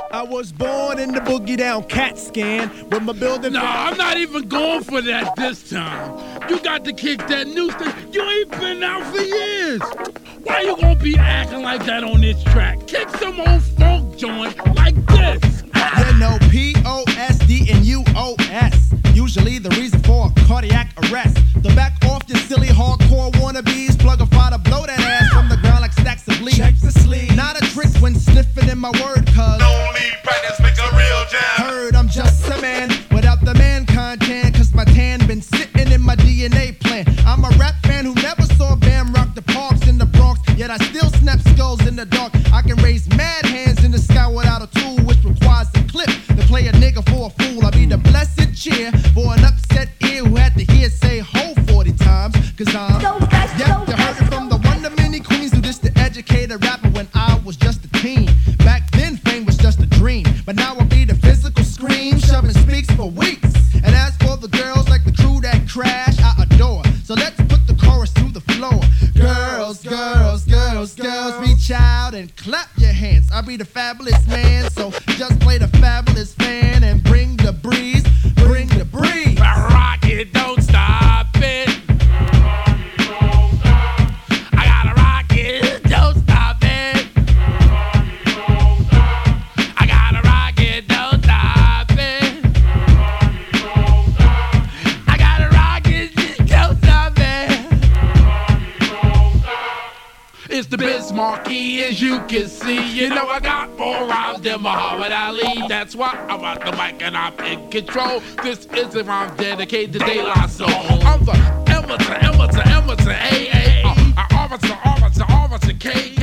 I was born in the boogie down CAT scan with my building. No, I'm not even going for that this time. You got to kick that new thing. You ain't been out for years. Why you gonna be acting like that on this track? Kick some old funk joint like this. You know P-O-S-D and U-O-S. Usually the reason for a cardiac arrest. The back off your silly hardcore wannabes. Plug a fire to blow that ass from the ground like stacks of leaves. Check the sleeve. Not a trick when sniffing in my word, cuz no lead practice make a real jam. Heard I'm just a man without the man content. Cause my tan been sitting in my DNA plan. I'm a rap fan who never saw Bam rock the parks in the Bronx. Yet I still snap skulls in the dark. I can raise mad hands in the sky without a tool, which requires a clip to play a nigga for a fool. I be the blessed cheer for an upset ear who had to hear say ho 40 times. Cause I'm yep, you heard it from the one of many queens who just to educate a rapper when I was just a teen. Back then fame was just a dream, but now I be the physical scream, shoving speaks for weeks. And as for the girls like the crew that crash, I adore. So let's put the chorus through the floor. Girls, girls, girls, girls, reach out and clap your hands. I be the fabulous man, so just play the fabulous fan and bring the breeze, bring the breeze. Rock it, don't stop it. I gotta rock it, don't stop it. I gotta rock it, don't stop it. I gotta rock it, don't stop it. It's the Bismarcky, as you can see. You know I got more rhymes than Muhammad Ali. That's why I'm at the mic and I'm in control. This is a rhyme dedicated to De La Soul. I'm the Emma to AA, Officer K.